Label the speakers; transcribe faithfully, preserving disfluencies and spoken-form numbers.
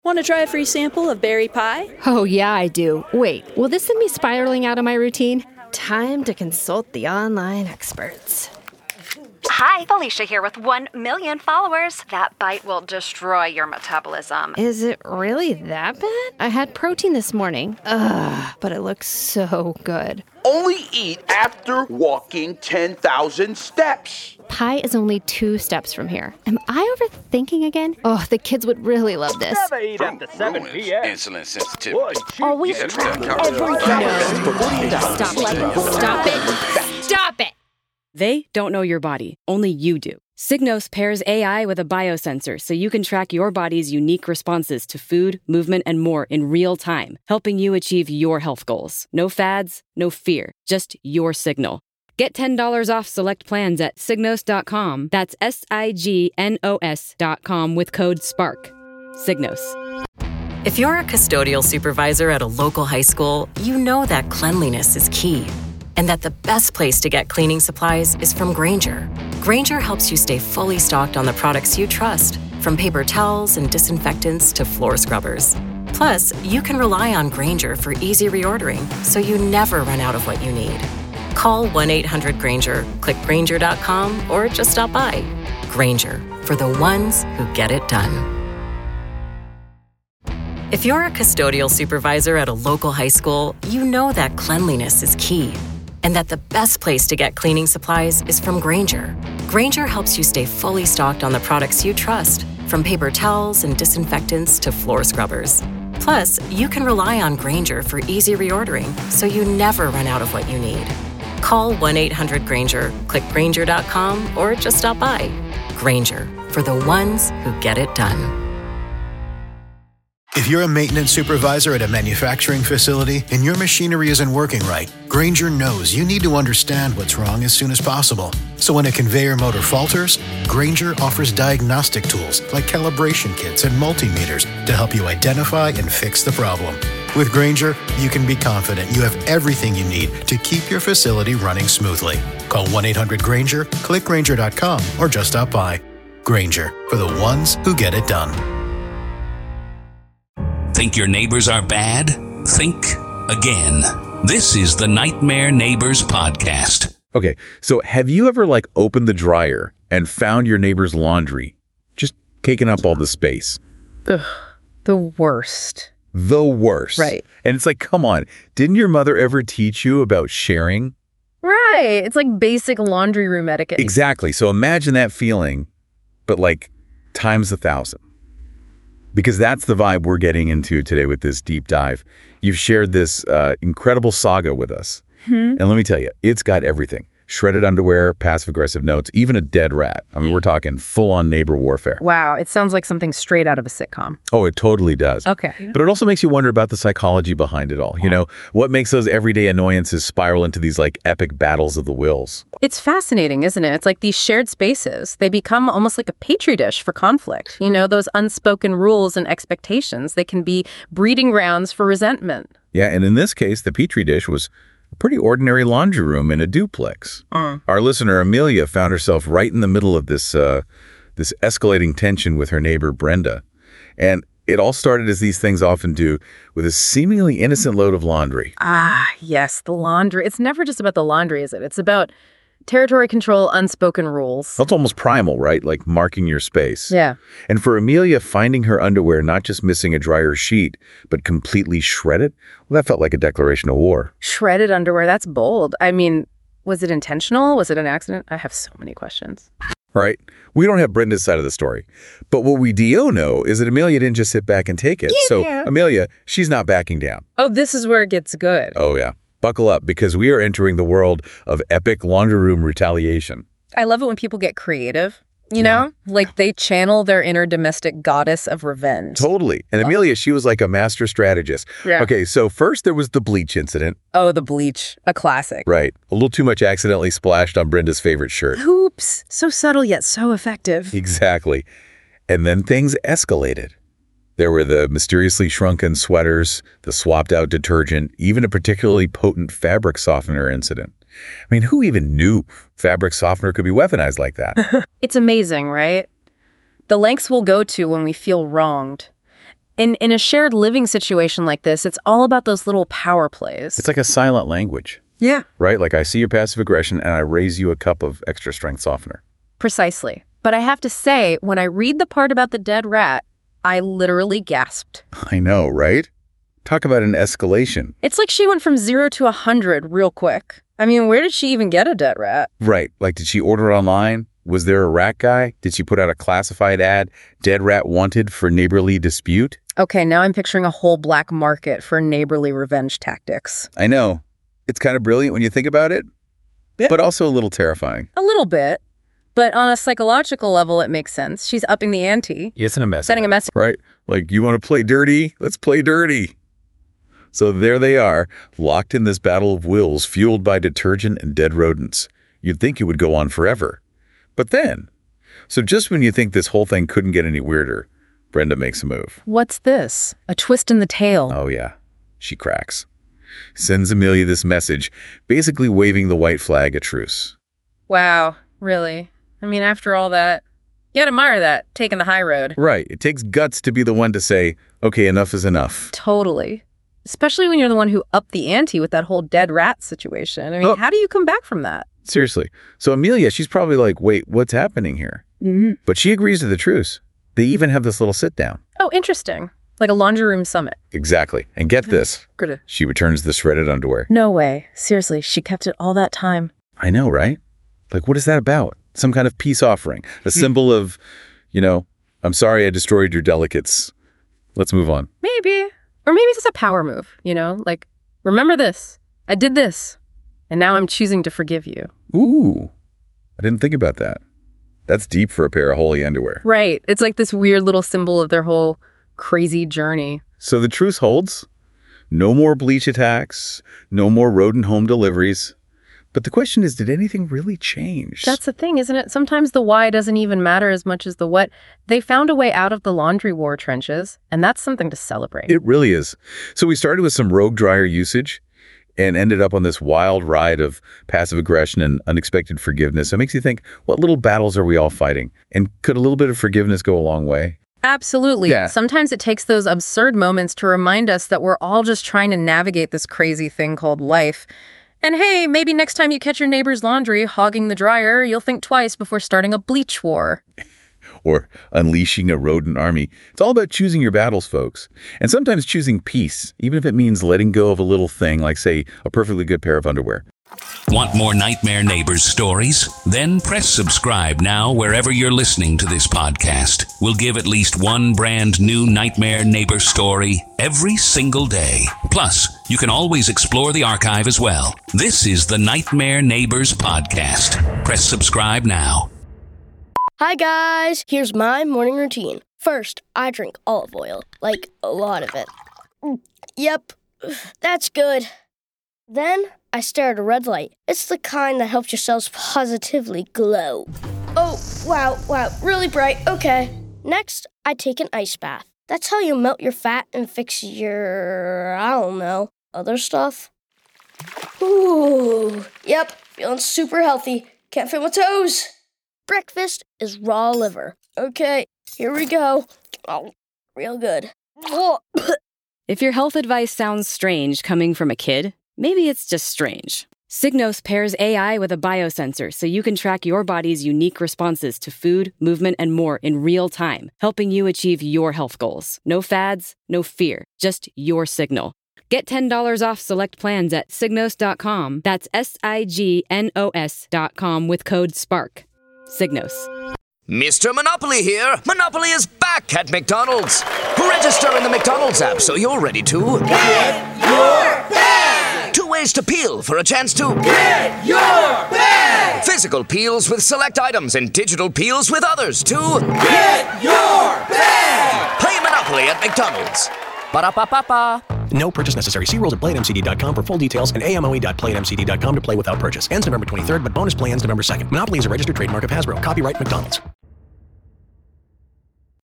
Speaker 1: Want to try a free sample of berry pie?
Speaker 2: Oh, yeah, I do. Wait, will this send me spiraling out of my routine?
Speaker 3: Time to consult the online experts.
Speaker 4: Hi, Felicia here with one million followers. That bite will destroy your metabolism.
Speaker 3: Is it really that bad? I had protein this morning. Ugh, but it looks so good.
Speaker 5: Only eat after walking ten thousand steps.
Speaker 3: Pie is only two steps from here. Am I overthinking again? Oh, the kids would really love this.
Speaker 6: Never eat after seven p.m.
Speaker 7: Insulin sensitivity.
Speaker 3: Always
Speaker 7: Yeah,
Speaker 3: track
Speaker 7: that's
Speaker 3: every Stop it. Stop it. Stop it.
Speaker 8: They don't know your body. Only you do. Signos pairs A I with a biosensor so you can track your body's unique responses to food, movement, and more in real time, helping you achieve your health goals. No fads, no fear, just your signal. Get ten dollars off select plans at signos dot com. That's S I G N O S dot com with code SPARK. Signos.
Speaker 9: If you're a custodial supervisor at a local high school, you know that cleanliness is key. And that the best place to get cleaning supplies is from Grainger. Grainger helps you stay fully stocked on the products you trust, from paper towels and disinfectants to floor scrubbers. Plus, you can rely on Grainger for easy reordering, so you never run out of what you need. Call one eight hundred Grainger, click Grainger dot com, or just stop by. Grainger, for the ones who get it done. If you're a custodial supervisor at a local high school, you know that cleanliness is key. And that the best place to get cleaning supplies is from Grainger. Grainger helps you stay fully stocked on the products you trust, from paper towels and disinfectants to floor scrubbers. Plus, you can rely on Grainger for easy reordering, so you never run out of what you need. Call one eight hundred Grainger, click Grainger dot com, or just stop by. Grainger, for the ones who get it done.
Speaker 10: If you're a maintenance supervisor at a manufacturing facility and your machinery isn't working right, Grainger knows you need to understand what's wrong as soon as possible. So when a conveyor motor falters, Grainger offers diagnostic tools like calibration kits and multimeters to help you identify and fix the problem. With Grainger, you can be confident you have everything you need to keep your facility running smoothly. Call one eight hundred Grainger, click Grainger dot com, or just stop by. Grainger, for the ones who get it done.
Speaker 11: Think your neighbors are bad? Think again. This is the Nightmare Neighbors Podcast.
Speaker 12: Okay, so have you ever like opened the dryer and found your neighbor's laundry just taking up all the space?
Speaker 13: Ugh, the worst.
Speaker 12: The worst.
Speaker 13: Right.
Speaker 12: And it's like, come on, didn't your mother ever teach you about sharing?
Speaker 13: Right. It's like basic laundry room etiquette.
Speaker 12: Exactly. So imagine that feeling, but like times a thousand. Because that's the vibe we're getting into today with this deep dive. You've shared this uh, incredible saga with us.
Speaker 13: Hmm.
Speaker 12: And let me tell you, it's got everything. Shredded underwear, passive-aggressive notes, even a dead rat. I mean, we're talking full-on neighbor warfare.
Speaker 13: Wow, it sounds like something straight out of a sitcom.
Speaker 12: Oh, it totally does.
Speaker 13: Okay.
Speaker 12: But it also makes you wonder about the psychology behind it all. You know, what makes those everyday annoyances spiral into these, like, epic battles of the wills?
Speaker 13: It's fascinating, isn't it? It's like these shared spaces. They become almost like a petri dish for conflict. You know, those unspoken rules and expectations, they can be breeding grounds for resentment.
Speaker 12: Yeah, and in this case, the petri dish was a pretty ordinary laundry room in a duplex.
Speaker 13: Mm.
Speaker 12: Our listener, Amelia, found herself right in the middle of this uh, this escalating tension with her neighbor, Brenda. And it all started, as these things often do, with a seemingly innocent load of laundry.
Speaker 13: Ah, yes, the laundry. It's never just about the laundry, is it? It's about territory control, unspoken rules.
Speaker 12: That's almost primal, right? Like marking your space.
Speaker 13: Yeah.
Speaker 12: And for Amelia, finding her underwear not just missing a dryer sheet, but completely shredded, well, that felt like a declaration of war.
Speaker 13: Shredded underwear, that's bold. I mean, was it intentional? Was it an accident? I have so many questions.
Speaker 12: Right? We don't have Brenda's side of the story. But what we do know is that Amelia didn't just sit back and take it.
Speaker 13: Yeah.
Speaker 12: So Amelia, she's not backing down.
Speaker 13: Oh, this is where it gets good.
Speaker 12: Oh, yeah. Buckle up, because we are entering the world of epic laundry room retaliation.
Speaker 13: I love it when people get creative, you know? Like they channel their inner domestic goddess of revenge.
Speaker 12: Totally. And Amelia, she was like a master strategist.
Speaker 13: Yeah.
Speaker 12: Okay, so first there was the bleach incident.
Speaker 13: Oh, the bleach. A classic.
Speaker 12: Right. A little too much accidentally splashed on Brenda's favorite shirt.
Speaker 13: Oops. So subtle yet so effective.
Speaker 12: Exactly. And then things escalated. There were the mysteriously shrunken sweaters, the swapped-out detergent, even a particularly potent fabric softener incident. I mean, who even knew fabric softener could be weaponized like that?
Speaker 13: It's amazing, right? The lengths we'll go to when we feel wronged. In in a shared living situation like this, it's all about those little power plays.
Speaker 12: It's like a silent language.
Speaker 13: Yeah.
Speaker 12: Right? Like I see your passive aggression and I raise you a cup of extra strength softener.
Speaker 13: Precisely. But I have to say, when I read the part about the dead rat, I literally gasped.
Speaker 12: I know, right? Talk about an escalation.
Speaker 13: It's like she went from zero to a hundred real quick. I mean, where did she even get a dead rat?
Speaker 12: Right. Like, did she order it online? Was there a rat guy? Did she put out a classified ad? Dead rat wanted for neighborly dispute?
Speaker 13: Okay, now I'm picturing a whole black market for neighborly revenge tactics.
Speaker 12: I know. It's kind of brilliant when you think about it, yeah. But also a little terrifying.
Speaker 13: A little bit. But on a psychological level, it makes sense. She's upping the ante.
Speaker 12: It's an message.
Speaker 13: Sending a message.
Speaker 12: Right. Like, you want to play dirty? Let's play dirty. So there they are, locked in this battle of wills fueled by detergent and dead rodents. You'd think it would go on forever. But then, so just when you think this whole thing couldn't get any weirder, Brenda makes a move.
Speaker 13: What's this? A twist in the tale.
Speaker 12: Oh, yeah. She cracks. Sends Amelia this message, basically waving the white flag at truce.
Speaker 13: Wow, really? I mean, after all that, you gotta admire that, taking the high road.
Speaker 12: Right. It takes guts to be the one to say, okay, enough is enough.
Speaker 13: Totally. Especially when you're the one who upped the ante with that whole dead rat situation. I mean, oh. How do you come back from that?
Speaker 12: Seriously. So Amelia, she's probably like, wait, what's happening here?
Speaker 13: Mm-hmm.
Speaker 12: But she agrees to the truce. They even have this little sit down.
Speaker 13: Oh, interesting. Like a laundry room summit.
Speaker 12: Exactly. And get this.
Speaker 13: Good.
Speaker 12: She returns the shredded underwear.
Speaker 13: No way. Seriously, she kept it all that time.
Speaker 12: I know, right? Like, what is that about? Some kind of peace offering. A symbol of, you know, I'm sorry I destroyed your delicates. Let's move on.
Speaker 13: Maybe. Or maybe it's just a power move, you know? Like, remember this. I did this. And now I'm choosing to forgive you.
Speaker 12: Ooh. I didn't think about that. That's deep for a pair of holy underwear.
Speaker 13: Right. It's like this weird little symbol of their whole crazy journey.
Speaker 12: So the truce holds. No more bleach attacks. No more rodent home deliveries. But the question is, did anything really change?
Speaker 13: That's the thing, isn't it? Sometimes the why doesn't even matter as much as the what. They found a way out of the laundry war trenches, and that's something to celebrate.
Speaker 12: It really is. So we started with some rogue dryer usage and ended up on this wild ride of passive aggression and unexpected forgiveness. It makes you think, what little battles are we all fighting? And could a little bit of forgiveness go a long way?
Speaker 13: Absolutely.
Speaker 12: Yeah.
Speaker 13: Sometimes it takes those absurd moments to remind us that we're all just trying to navigate this crazy thing called life. And hey, maybe next time you catch your neighbor's laundry hogging the dryer, you'll think twice before starting a bleach war.
Speaker 12: Or unleashing a rodent army. It's all about choosing your battles, folks. And sometimes choosing peace, even if it means letting go of a little thing, like, say, a perfectly good pair of underwear.
Speaker 11: Want more Nightmare Neighbors stories? Then press subscribe now wherever you're listening to this podcast. We'll give at least one brand new Nightmare Neighbor story every single day. Plus, you can always explore the archive as well. This is the Nightmare Neighbors podcast. Press subscribe now.
Speaker 7: Hi guys, here's my morning routine. First, I drink olive oil, like a lot of it. Yep, that's good. Then, I stare at a red light. It's the kind that helps your cells positively glow. Oh, wow, wow, really bright, okay. Next, I take an ice bath. That's how you melt your fat and fix your, I don't know, other stuff. Ooh, yep, feeling super healthy. Can't feel my toes. Breakfast is raw liver. Okay, here we go. Oh, real good.
Speaker 8: If your health advice sounds strange coming from a kid, maybe it's just strange. Signos pairs A I with a biosensor so you can track your body's unique responses to food, movement, and more in real time, helping you achieve your health goals. No fads, no fear, just your signal. Get ten dollars off select plans at signos dot com. That's S I G N O S dot com with code SPARK. Signos.
Speaker 14: Mister Monopoly here. Monopoly is back at McDonald's. Register in the McDonald's app so you're ready to get your bag. Two ways to peel for a chance to get your bag. Physical peels with select items and digital peels with others to get your bag. Play Monopoly at McDonald's. Ba-da-ba-ba-ba.
Speaker 15: No purchase necessary. See rules at play at M C D dot com for full details and A M O E dot play at M C D dot com to play without purchase. Ends November twenty-third, but bonus play ends November second. Monopoly is a registered trademark of Hasbro. Copyright McDonald's.